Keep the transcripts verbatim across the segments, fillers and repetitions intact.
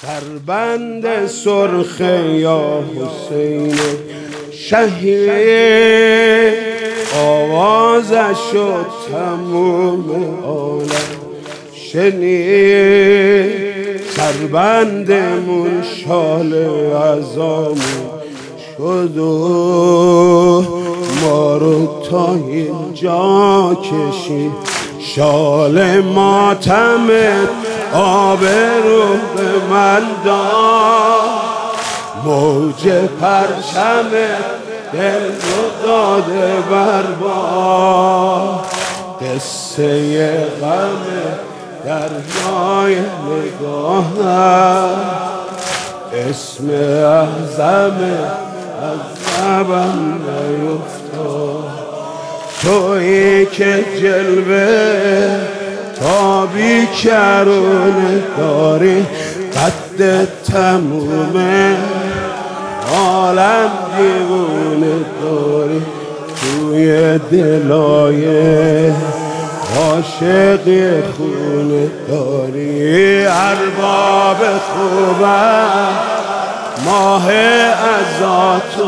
سربند سرخ یا حسین شهید، آوازش شد تموم عالم شنید. سربندمون شال عزامون شد و ما رو تا اینجا کشید. شال ماتمت آبرو به من داد، موج پرچمت دل رو داده برباد. قصه غم دریای نگاهم، اسم اعظم از لبم نیفتاد. تویی که جلوه تا بیکرونه داری، قد تمومه عالم دیوونه داری. توی دلای عاشقی خونه داری. ارباب خوبم ماه عزاتو،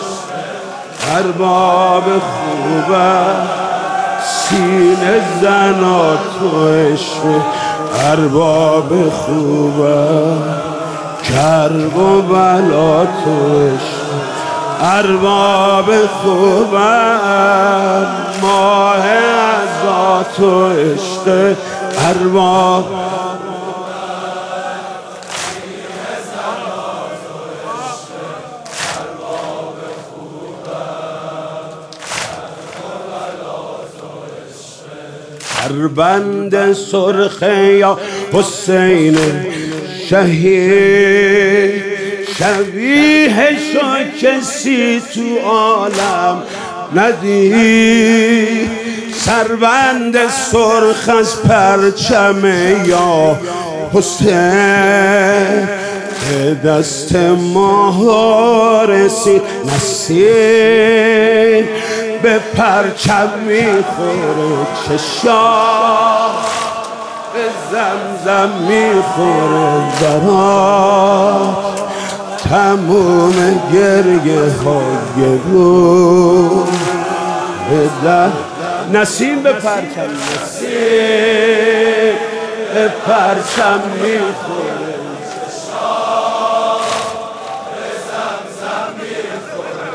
ارباب خوبم سینه زناتو عشق. ارباب خوبم کرب و بلاتو عشق. ارباب خوبم ماه عزاتو عشق. ارباب سربند سرخ یا حسین شهید، شبیه شو کسی تو عالم ندید. سربند سرخ از پرچم یا حسین، به دست ما رسید نسیم. به پرچم میخوره چشام، به زمزم میخوره برات. تموم گریه های رو بدن نسیم. به پرچم نسیم، به پرچم میخوره چشام، به زمزم میخوره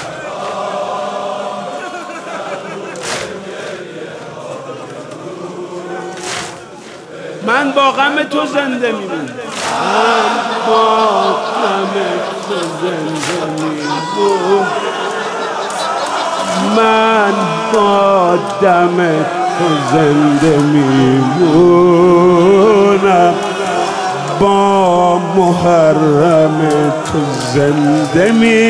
من با غم تو زنده میمونم. من با غم تو زنده میمونم. من با دم تو زنده میمونم. با محرم تو زنده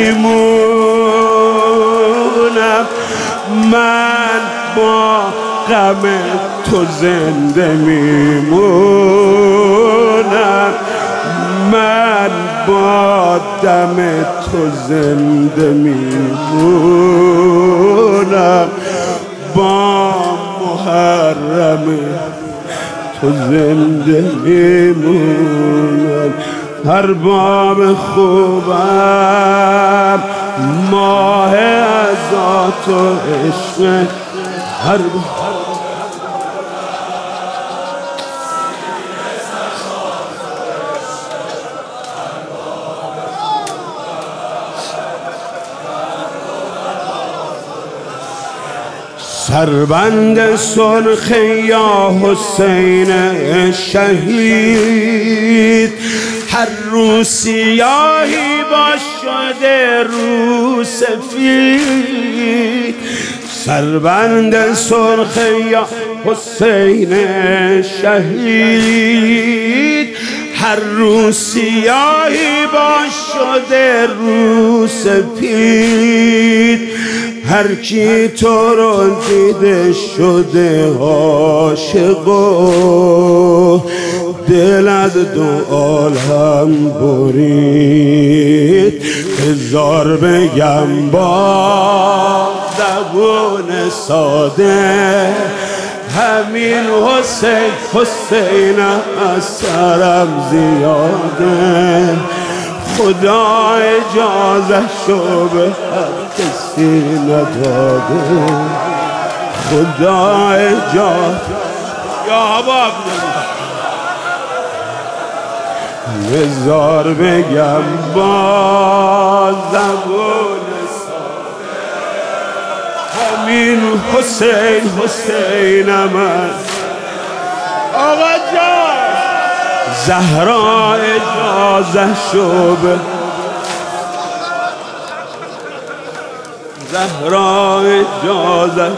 میمونم. من با غم تو زنده میمونم. من با دم تو زنده میمونم. با محرم تو زنده میمونم. ارباب خوبم ماه عزات و عشق. سربند سرخ یا حسین شهید، هر رو سیاهی با شده رو سفید. سربند سرخ یا حسین شهید، هر رو سیاهی با شده رو سفید. هر کی تو رو دیده شده عاشق و دل از دو عالم برید. هزار بگم با زبون ساده، همین حسین حسین از سرم زیاده، خدا اجازه‌شو به هر کسی نداده، خدا اجازه یا باب بذار بگم با زبون همین حسین حسینم است. آقا جان زهرا اجازه شو به زهرا اجازه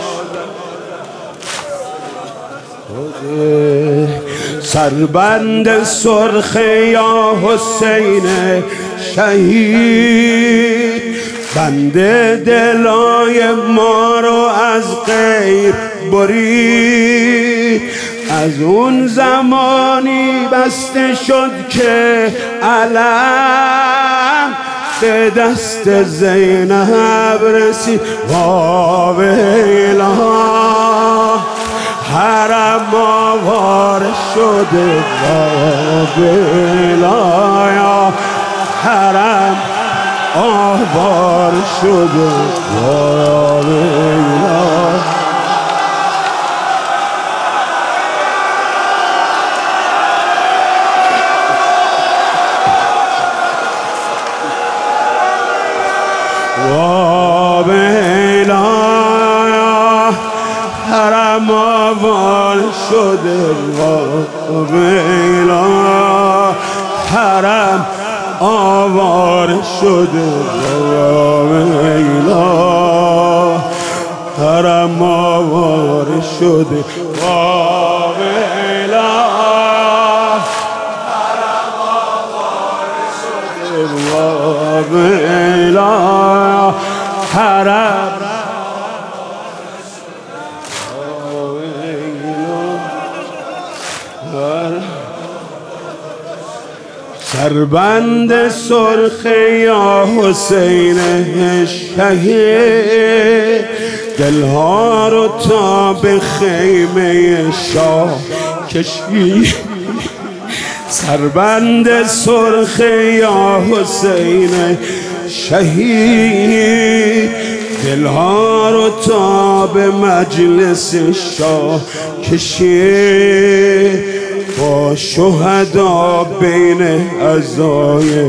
سربند سرخ یا حسین شهید، بنده دلای ما رو از غیر برید. از اون زمانی بسته شد که علم به دست زینب رسید. واویلا حرم آوار شده، واویلا حرم آوار شده، واویلا واویلا حرم آوار شده، واویلا حرم آوار شده، واویلا حرم آوار شده، واویلا حرم آوار شده، واویلا حرم سربند سرخ یا حسین شهید، دلها رو تا به خیمه شاه کشید. سربند سرخ یا حسین شهید، دلها رو تا به مجلس شاه کشید. با شهدا بین اعضای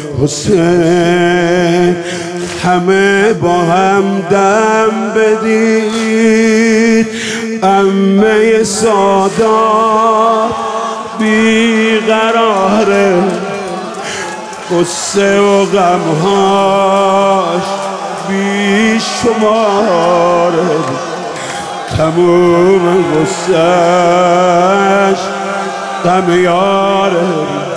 حسین همه با هم دم بدید. عمه سادات بیقراره، قصه و غمهاش بی شماره، تموم قصهش غم یاره.